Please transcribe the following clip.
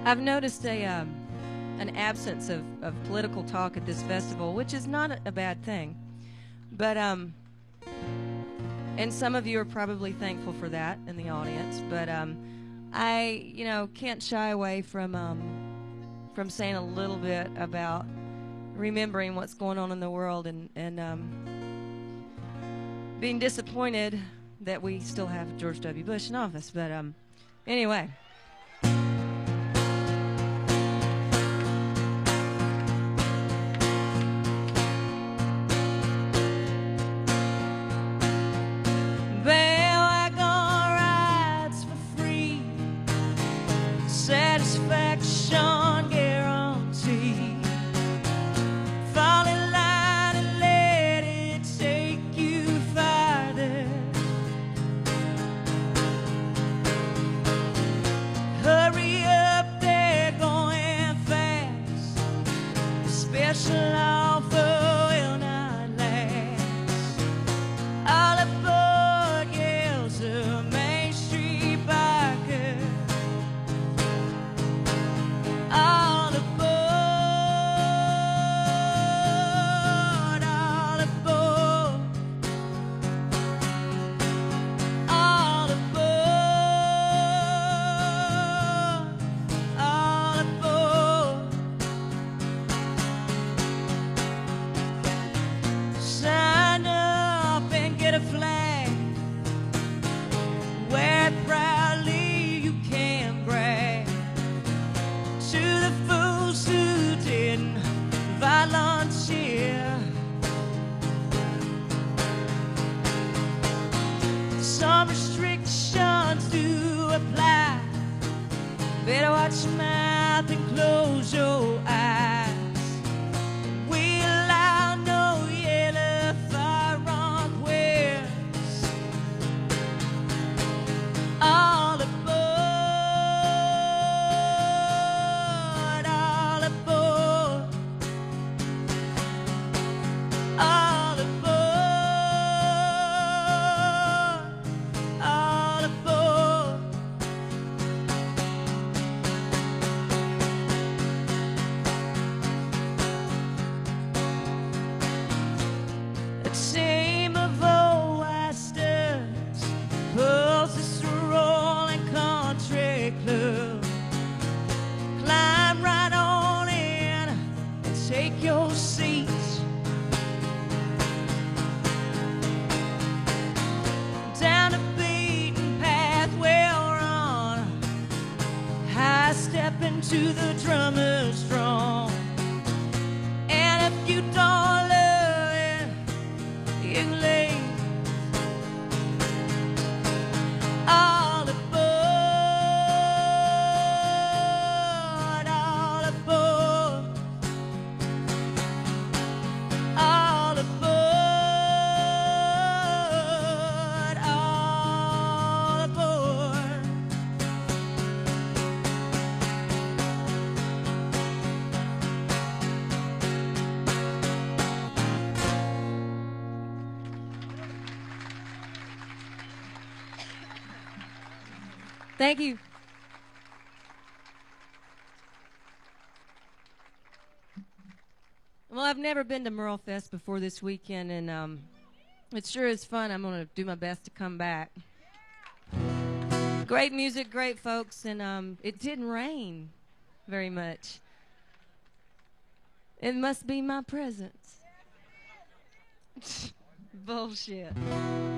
I've noticed an absence of political talk at this festival, which is not a bad thing. But and some of you are probably thankful for that in the audience. But I, can't shy away from saying a little bit about remembering what's going on in the world and being disappointed that we still have George W. Bush in office. But anyway. Satisfaction guarantee. Fall in line and let it take you farther. Hurry up, they're going fast. Special offer will not last. All aboard yells a Main Street biker. All aboard, all aboard, all aboard, all aboard. Sign up and get a flag. Wear it proudly, you can brag. To the fools who didn't volunteer, some restrictions do apply. Better watch your mouth and close your eyes. We allow no yellow firearm wears. All team of old Westers pulls this rolling country club. Climb right on in and take your seats. Down the beaten path we'll run. High step into the drummer's drum. And if you don't all aboard, all aboard, all aboard, all aboard. Thank you. Well, I've never been to Merle Fest before this weekend, and it sure is fun. I'm going to do my best to come back. Great music, great folks, and it didn't rain very much. It must be my presence. Bullshit.